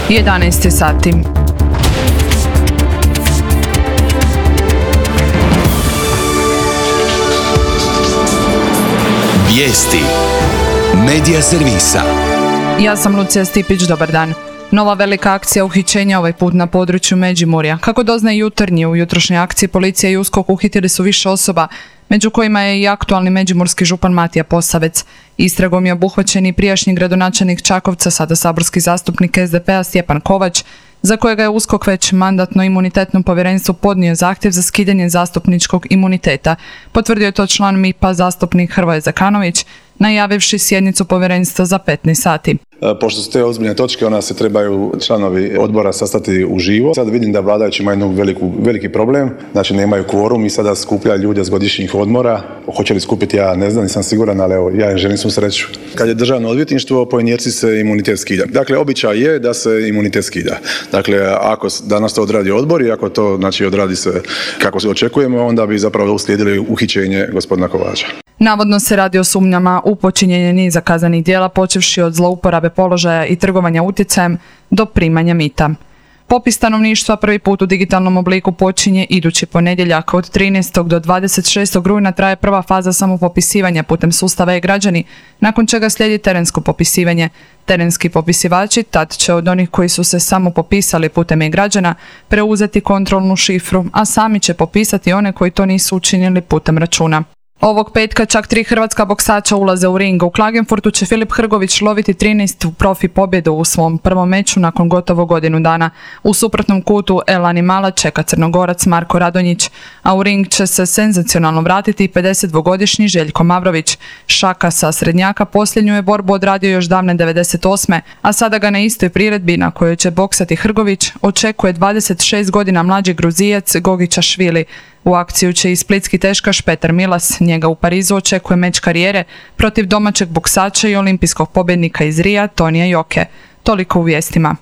11 sati. Vijesti Medija servisa. Ja sam Lucija Stipić, dobar dan. Nova velika akcija uhićenja ovaj put na području Međimurja. Kako doznaje Jutarnji, u jutrošnjoj akciji policija i USKOK uhitili su više osoba, među kojima je i aktualni međimurski župan Matija Posavec. Istragom je obuhvaćen i prijašnji gradonačelnik Čakovca, sada saborski zastupnik SDP-a Stjepan Kovač, za kojega je USKOK već Mandatno-imunitetnom povjerenstvu podnio zahtjev za skidanje zastupničkog imuniteta. Potvrdio je to član MIP-a zastupnik Hrvoje Zekanović, najavivši sjednicu povjerenstva za 15 sati. Pošto su te ozbiljne točke, ona se trebaju članovi odbora sastati uživo. Sad vidim da vladajući imaju veliki problem, znači nemaju kvorum i sada skuplja ljude s godišnjih odmora. Hoće li skupiti, ja ne znam, nisam siguran, ali evo, ja želim svu sreću. Kad je državno odvjetništvo, po inerciji se imunitet skida. Dakle, običaj je da se imunitet skida. Dakle, ako danas to odradi odbor i ako to odradi se kako se očekujemo, onda bi zapravo uslijedili uhićenje gospodina Kovača. Navodno se radi o sumnjama u počinjenje niza kaznenih djela, počevši od zlouporabe položaja i trgovanja utjecajem do primanja mita. Popis stanovništva prvi put u digitalnom obliku počinje idući ponedjeljak. Od 13. do 26. rujna traje prva faza samopopisivanja putem sustava e-građani, nakon čega slijedi terensko popisivanje. Terenski popisivači tad će od onih koji su se samo popisali putem e-građana preuzeti kontrolnu šifru, a sami će popisati one koji to nisu učinili putem računa. Ovog petka čak 3 hrvatska boksača ulaze u ring. U Klagenfurtu će Filip Hrgović loviti 13. profi pobjedu u svom prvom meču nakon gotovo godinu dana. U suprotnom kutu El Animala čeka Crnogorac Marko Radonjić, a u ring će se senzacionalno vratiti 52-godišnji Željko Mavrović. Šaka sa Srednjaka posljednju je borbu odradio još davne 98. a sada ga na istoj priredbi na kojoj će boksati Hrgović očekuje 26 godina mlađi Gruzijac Gogićašvili. U akciju će i splitski teškaš Petar Milas. Njega u Parizu očekuje meč karijere protiv domaćeg boksača i olimpijskog pobjednika iz Rija Tonija Joke. Toliko u vijestima.